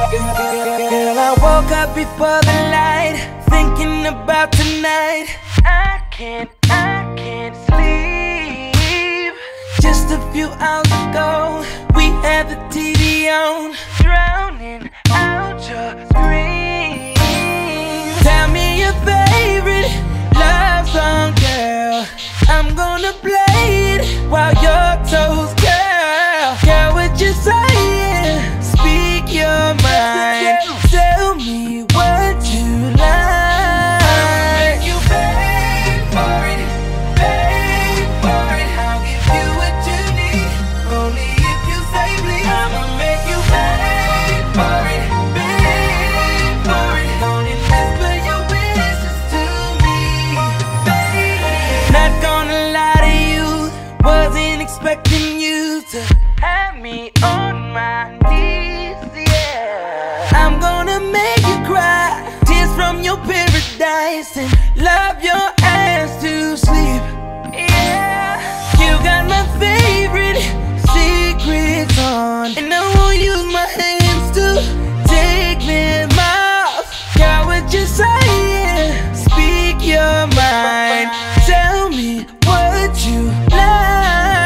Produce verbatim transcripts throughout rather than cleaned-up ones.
Girl, I woke up before the light, thinking about tonight. I can't, I can't sleep. Just a few hours ago, we had the T V on, drowning out your screams. Tell me your favorite love song, girl. I'm gonna play it while your toes curl. Girl, what you saying? Speak your mind. Tell me what you like. Make you pay for it, pay for it. I'll give you what you need, only if you say please. I'ma make you pay for it, pay for it. Only whisper your wishes to me, baby. Not gonna lie to you, wasn't expecting you to have me on my knees, yeah. I'm gonna make you cry, tears from your paradise, and love your ass to sleep, yeah. You got my favorite secrets on, and I won't use my hands to take them off. Girl, what you saying? Speak your mind. Tell me what you like.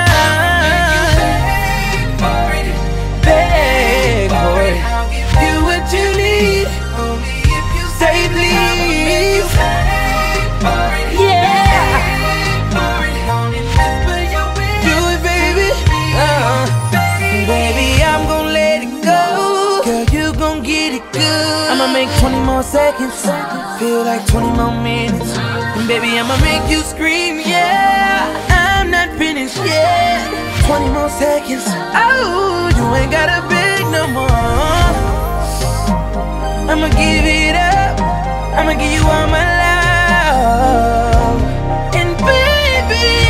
I'ma make twenty more seconds feel like twenty more minutes, and baby, I'ma make you scream, yeah. I'm not finished yet. Twenty more seconds, oh, you ain't gotta beg no more. I'ma give it up, I'ma give you all my love, and baby,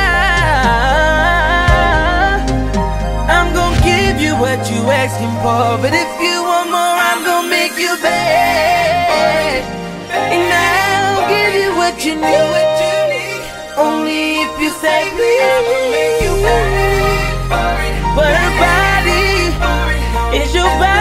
I, I'm gonna give you what you asking for. But if you want more, I'm gonna make you beg, and I'll give you what you need, only if you say please. I'ma make you beg, but her body is your body.